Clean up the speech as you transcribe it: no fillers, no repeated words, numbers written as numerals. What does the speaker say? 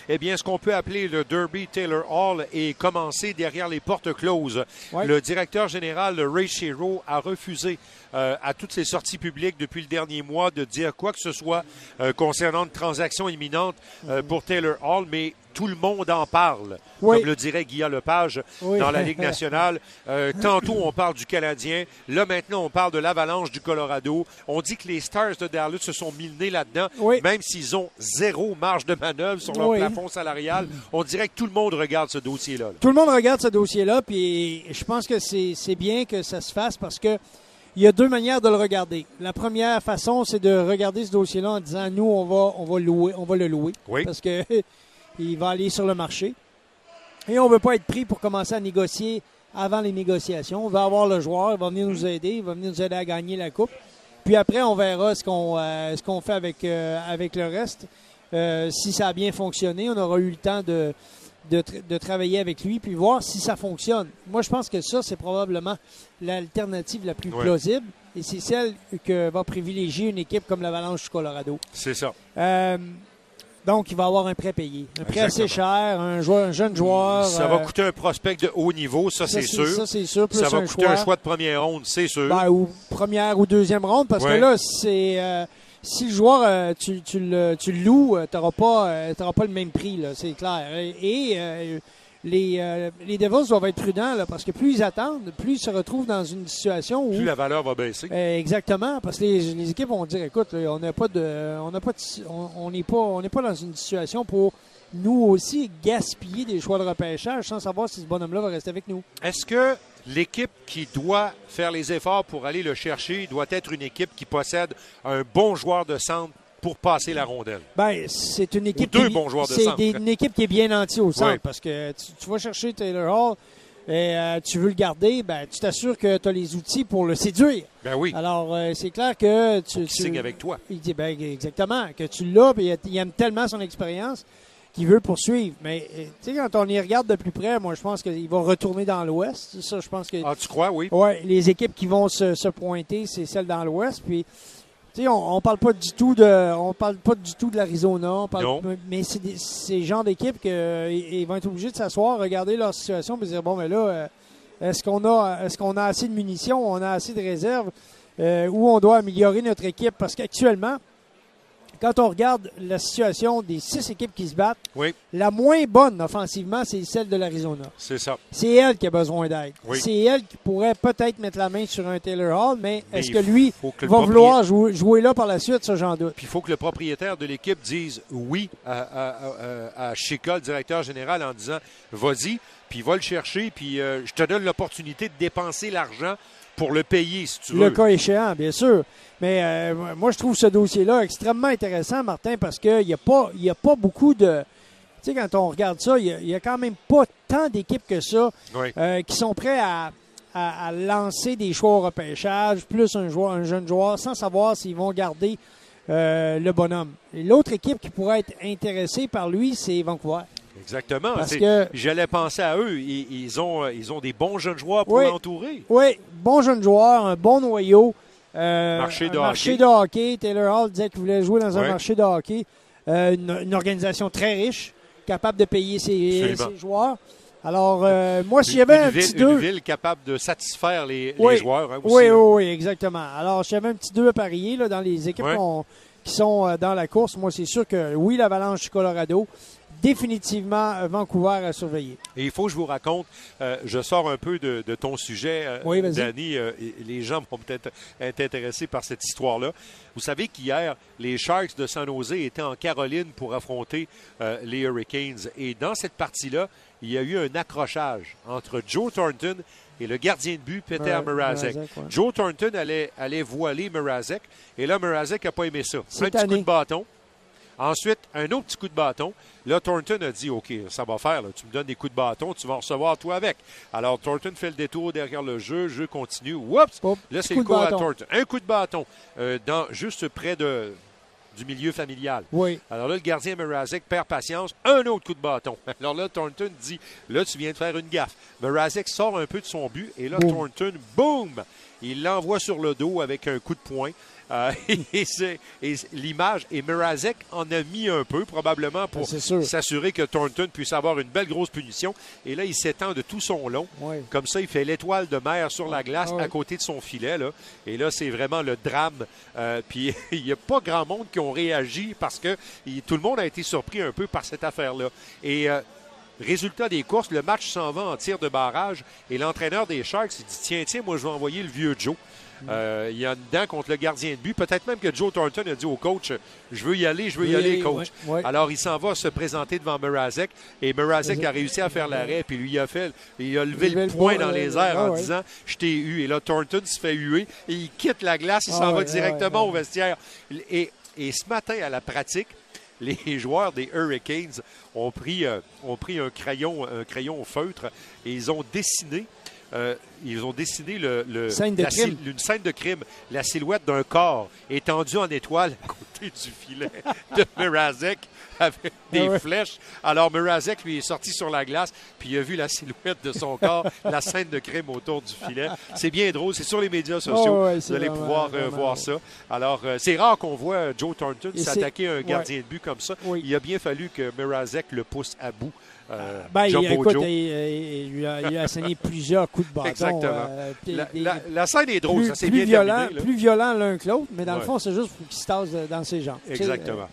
eh bien, ce qu'on peut appeler le Derby Taylor Hall est commencé derrière les portes closes. Ouais. Le directeur général, Ray Shero, a refusé à toutes ses sorties publiques depuis le dernier mois de dire quoi que ce soit concernant une transaction imminente pour Taylor Hall, mais tout le monde en parle, oui. comme le dirait Guillaume Lepage dans la Ligue nationale. Tantôt, on parle du Canadien. Là, maintenant, on parle de l'Avalanche du Colorado. On dit que les Stars de Dallas se sont mis le nez là-dedans, même s'ils ont zéro marge de manœuvre sur leur plafond salarial. On dirait que tout le monde regarde ce dossier-là. Tout le monde regarde ce dossier-là, puis je pense que c'est bien que ça se fasse parce que il y a deux manières de le regarder. La première façon, c'est de regarder ce dossier-là en disant, nous, on va le louer. Oui. Parce que il va aller sur le marché. Et on ne veut pas être pris pour commencer à négocier avant les négociations. On va avoir le joueur, il va venir nous aider, il va venir nous aider à gagner la coupe. Puis après, on verra ce qu'on fait avec le reste. Si ça a bien fonctionné, on aura eu le temps de travailler avec lui puis voir si ça fonctionne. Moi, je pense que ça, c'est probablement l'alternative la plus plausible et c'est celle que va privilégier une équipe comme l'Avalanche du Colorado. C'est ça. Donc, il va avoir un prêt payé. Un prêt assez cher, un jeune joueur. Ça va coûter un prospect de haut niveau, ça c'est sûr. Ça, c'est sûr. Plus ça va coûter un choix de première ronde, c'est sûr. Ou première ou deuxième ronde, parce que là, c'est... si le joueur, tu le loues, tu n'auras pas le même prix, là, c'est clair. Et les Devils doivent être prudents, là, parce que plus ils attendent, plus ils se retrouvent dans une situation où... Plus la valeur va baisser. Exactement, parce que les équipes vont dire, écoute, là, on n'est pas dans une situation pour nous aussi gaspiller des choix de repêchage sans savoir si ce bonhomme-là va rester avec nous. Est-ce que l'équipe qui doit faire les efforts pour aller le chercher doit être une équipe qui possède un bon joueur de centre pour passer la rondelle? Ben, c'est une équipe bons joueurs de centre. C'est une équipe qui est bien nantie au centre parce que tu vas chercher Taylor Hall et tu veux le garder, ben, tu t'assures que tu as les outils pour le séduire. Ben oui. Alors, c'est clair que tu signe avec toi. Il dit, ben, exactement, que tu l'as, puis il aime tellement son expérience qu'il veut poursuivre. Mais, tu sais, quand on y regarde de plus près, moi, je pense qu'il va retourner dans l'Ouest. Ça, je pense que... Ah, tu crois, oui? Oui, les équipes qui vont se pointer, c'est celles dans l'Ouest. Puis, tu sais, on parle pas du tout de l'Arizona. Mais c'est le genre d'équipe qu'ils vont être obligés de s'asseoir, regarder leur situation et dire, bon, mais là, est-ce qu'on a assez de munitions, on a assez de réserves, où on doit améliorer notre équipe? Parce qu'actuellement, quand on regarde la situation des 6 équipes qui se battent, la moins bonne offensivement, c'est celle de l'Arizona. C'est ça. C'est elle qui a besoin d'aide. Oui. C'est elle qui pourrait peut-être mettre la main sur un Taylor Hall, mais est-ce que lui va vouloir jouer là par la suite? Ça, j'en doute. Puis il faut que le propriétaire de l'équipe dise oui à Chika, le directeur général, en disant « Vas-y, puis va le chercher, puis je te donne l'opportunité de dépenser l'argent pour le payer, si tu veux. » Le cas échéant, bien sûr. Mais moi, je trouve ce dossier-là extrêmement intéressant, Martin, parce qu'il n'y a pas beaucoup de... Tu sais, quand on regarde ça, il n'y a quand même pas tant d'équipes que ça qui sont prêts à lancer des choix au repêchage, plus un jeune joueur, sans savoir s'ils vont garder le bonhomme. Et l'autre équipe qui pourrait être intéressée par lui, c'est Vancouver. Exactement. Parce que j'allais penser à eux. Ils ont des bons jeunes joueurs pour l'entourer. Oui, bons jeunes joueurs, un bon noyau. Marché de hockey. Taylor Hall disait qu'il voulait jouer dans un marché de hockey. Une organisation très riche, capable de payer ses joueurs. Alors, moi, s'il y avait un petit 2... Une ville capable de satisfaire les joueurs. Hein, aussi, oui, exactement. Alors, s'il y avait un petit 2 à parier là, dans les équipes qui sont dans la course, moi, c'est sûr que oui, l'Avalanche du Colorado, définitivement Vancouver à surveiller. Et il faut que je vous raconte, je sors un peu de ton sujet, Danny. Les gens vont peut-être être intéressés par cette histoire-là. Vous savez qu'hier, les Sharks de San Jose étaient en Caroline pour affronter les Hurricanes. Et dans cette partie-là, il y a eu un accrochage entre Joe Thornton et le gardien de but, Peter Mrazek. Joe Thornton allait voiler Mrazek. Et là, Mrazek n'a pas aimé ça. Un petit coup de bâton. Ensuite, un autre petit coup de bâton. Là, Thornton a dit, OK, ça va faire. Là. Tu me donnes des coups de bâton, tu vas en recevoir toi avec. Alors, Thornton fait le détour derrière le jeu continue. Oups! Là, c'est le coup à Thornton. Un coup de bâton juste près du milieu familial. Oui. Alors là, le gardien Mrazek perd patience. Un autre coup de bâton. Alors là, Thornton dit, là, tu viens de faire une gaffe. Mrazek sort un peu de son but et là, Thornton, boum! Il l'envoie sur le dos avec un coup de poing. Et l'image, et Mrazek en a mis un peu, probablement pour s'assurer que Thornton puisse avoir une belle grosse punition. Et là, il s'étend de tout son long. Oui. Comme ça, il fait l'étoile de mer sur la glace à côté de son filet. Là. Et là, c'est vraiment le drame. Puis il n'y a pas grand monde qui ont réagi parce que tout le monde a été surpris un peu par cette affaire-là. Et résultat des courses, le match s'en va en tir de barrage. Et l'entraîneur des Sharks, il dit tiens, moi, je vais envoyer le vieux Joe. Il y a dedans contre le gardien de but. Peut-être même que Joe Thornton a dit au coach je veux y aller, coach. Alors, il s'en va se présenter devant Mrazek. Et Mrazek a réussi à faire l'arrêt. Puis lui, il a levé le poing dans les airs en disant je t'ai eu. Et là, Thornton se fait huer. Et il quitte la glace. Il s'en va directement au vestiaire. Et ce matin, à la pratique, les joueurs des Hurricanes ont pris un crayon au feutre et ils ont dessiné une scène de crime, la silhouette d'un corps étendu en étoile à côté du filet de Mrazek avec des flèches. Alors Mrazek, lui, est sorti sur la glace puis il a vu la silhouette de son corps, la scène de crime autour du filet. C'est bien drôle, c'est sur les médias sociaux. Vous allez pouvoir voir ça. Alors, c'est rare qu'on voit Joe Thornton s'attaquer à un gardien de but comme ça. Oui. Il a bien fallu que Mrazek le pousse à bout. Il a asséné plusieurs coups de bâton. Exactement. La scène est drôle, ça c'est bien terminé. Plus violent l'un que l'autre, mais dans le fond, c'est juste pour qu'il se tasse dans ses jambes. Exactement.